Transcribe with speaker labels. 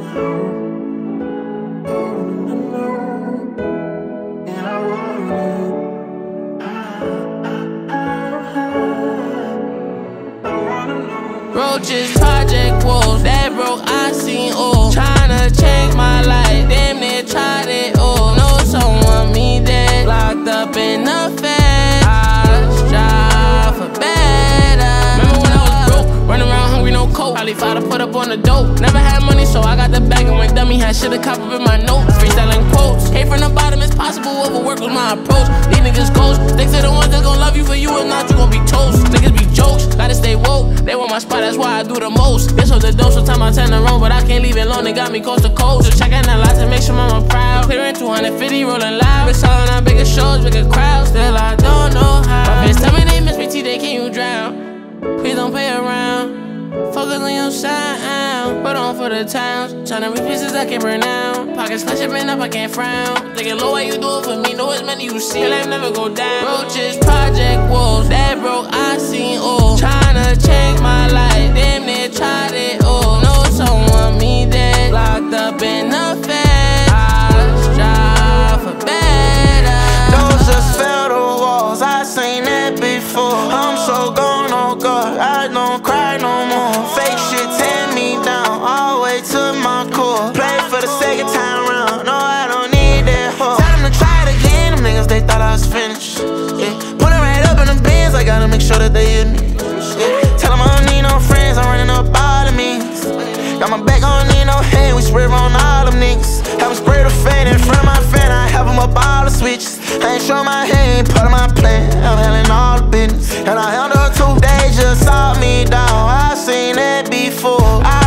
Speaker 1: Roaches, project wolves, that broke, I seen all. Tryna change my life, damn near tried it all. Know someone me dead, locked up in the fed. I strive for better. Remember when I was broke, running around hungry, no coat. Probably fought to put up on the dope. Never had money, so I got the bag and went dummy. Had shit to cop up in my notes, freestyling quotes. Came from the bottom, it's possible, overwork was my approach. These niggas ghosts, stick to the ones that gon' love you for you, if not, you gon' be toast. Niggas be jokes, gotta stay woke. They want my spot, that's why I do the most. This was the dose, sometimes I turn around, but I can't leave it alone. They got me coast to coast. So checking a lot to make sure mama proud. Clearing 250, rolling loud. Been selling out bigger shows, bigger crowds. Still I don't know how. My bitch tell me they miss me, T-Day, can you drown? Please don't play around. Focus on your sound. Put on for the towns. Tryna reach pieces I can't burn down. Pockets flush up and up, I can't frown. Thinking low, why you do it for me? Know as many you see, life never go down. Roaches, project wolves, that broke, I seen all. Tryna change my life, damn near tried it all. Know someone me dead, locked up in the fed. I strive for better.
Speaker 2: Those just fell the walls, I seen that before. I'm so gone, oh God, I don't cry no more. Fake shit tear me down, all the way to my core. Play for the second time round, no I don't need that hoe. Tell them to try it again, them niggas they thought I was finished. Yeah, pull it right up in the bins, I gotta make sure that they hear me. Yeah, tell them I don't need no friends, I'm running up all the means. Got my back, I don't need no hand, we spread on all them niggas. Have them spray the fan in front of my fan, I have them up all the switches. I ain't show my hand, part of my plan, I'm handling all the business. And I handle 2 days, just saw me down, I seen that before.